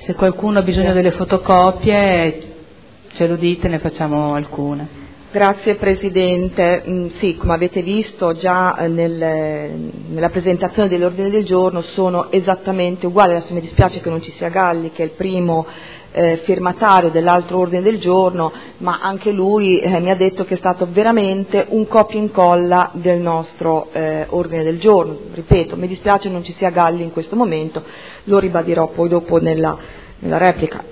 Se qualcuno ha bisogno delle fotocopie ce lo dite, ne facciamo alcune. Grazie Presidente. Sì, come avete visto già nella presentazione dell'ordine del giorno sono esattamente uguali. Adesso mi dispiace che non ci sia Galli, che è il primo firmatario dell'altro ordine del giorno, ma anche lui mi ha detto che è stato veramente un copia e incolla del nostro ordine del giorno. Ripeto, mi dispiace non ci sia Galli in questo momento, lo ribadirò poi dopo nella replica.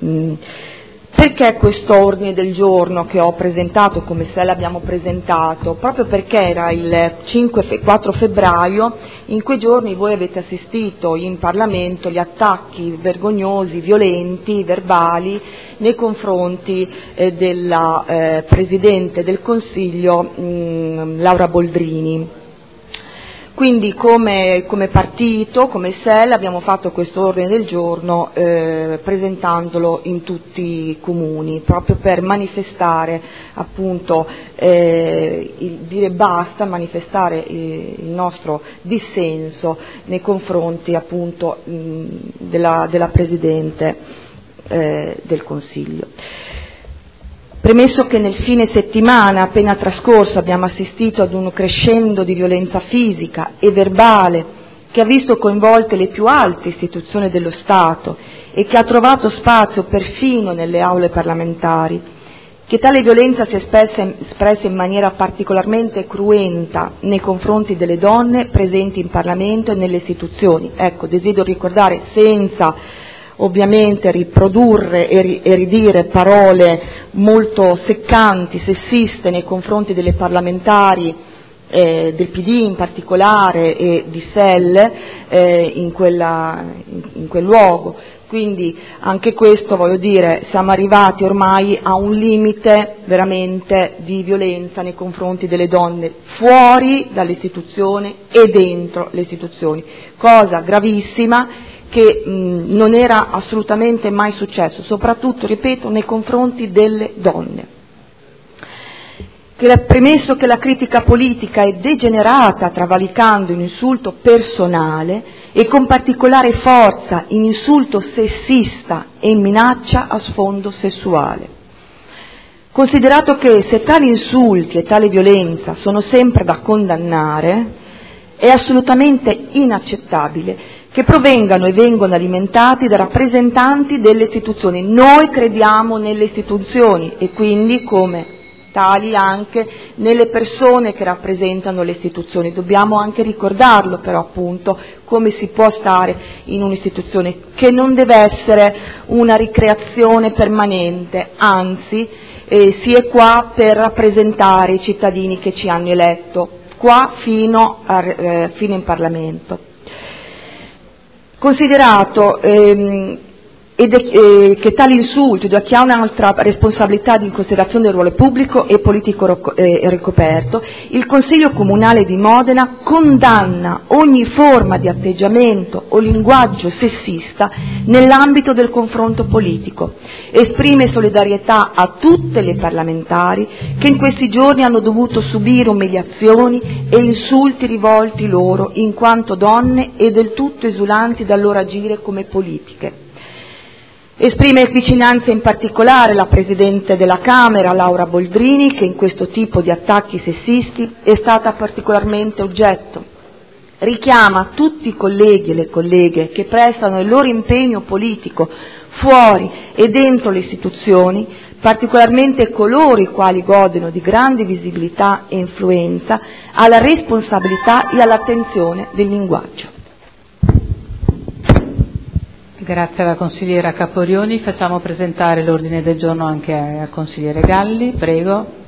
Perché questo ordine del giorno che ho presentato, come se l'abbiamo presentato? Proprio perché era il 4 febbraio, in quei giorni voi avete assistito in Parlamento agli attacchi vergognosi, violenti, verbali nei confronti della Presidente del Consiglio Laura Boldrini. Quindi come partito, come SEL, abbiamo fatto questo ordine del giorno presentandolo in tutti i comuni, proprio per manifestare appunto, dire basta, manifestare il nostro dissenso nei confronti appunto della Presidente del Consiglio. Premesso che nel fine settimana appena trascorso abbiamo assistito ad un crescendo di violenza fisica e verbale che ha visto coinvolte le più alte istituzioni dello Stato e che ha trovato spazio perfino nelle aule parlamentari, che tale violenza si è espressa in maniera particolarmente cruenta nei confronti delle donne presenti in Parlamento e nelle istituzioni. Ecco, desidero ricordare, senza ovviamente riprodurre e ridire parole molto seccanti, sessiste nei confronti delle parlamentari del PD in particolare e di SEL in quel luogo. Quindi anche questo, voglio dire, siamo arrivati ormai a un limite veramente di violenza nei confronti delle donne fuori dalle istituzioni e dentro le istituzioni, cosa gravissima che non era assolutamente mai successo, soprattutto, ripeto, nei confronti delle donne. Premesso che la critica politica è degenerata travalicando in insulto personale e con particolare forza in insulto sessista e in minaccia a sfondo sessuale. Considerato che se tali insulti e tale violenza sono sempre da condannare, è assolutamente inaccettabile che provengano e vengano alimentati da rappresentanti delle istituzioni. Noi crediamo nelle istituzioni e quindi come tali anche nelle persone che rappresentano le istituzioni. Dobbiamo anche ricordarlo però appunto come si può stare in un'istituzione che non deve essere una ricreazione permanente, anzi si è qua per rappresentare i cittadini che ci hanno eletto, qua fino in Parlamento. Considerato che tali insulti da chi ha un'altra responsabilità di considerazione del ruolo pubblico e politico ricoperto, il Consiglio Comunale di Modena condanna ogni forma di atteggiamento o linguaggio sessista nell'ambito del confronto politico. Esprime solidarietà a tutte le parlamentari che in questi giorni hanno dovuto subire umiliazioni e insulti rivolti loro in quanto donne e del tutto esulanti dal loro agire come politiche. Esprime vicinanza in particolare la Presidente della Camera, Laura Boldrini, che in questo tipo di attacchi sessisti è stata particolarmente oggetto. Richiama tutti i colleghi e le colleghe che prestano il loro impegno politico fuori e dentro le istituzioni, particolarmente coloro i quali godono di grande visibilità e influenza, alla responsabilità e all'attenzione del linguaggio. Grazie alla consigliera Caporioni. Facciamo presentare l'ordine del giorno anche al consigliere Galli, prego.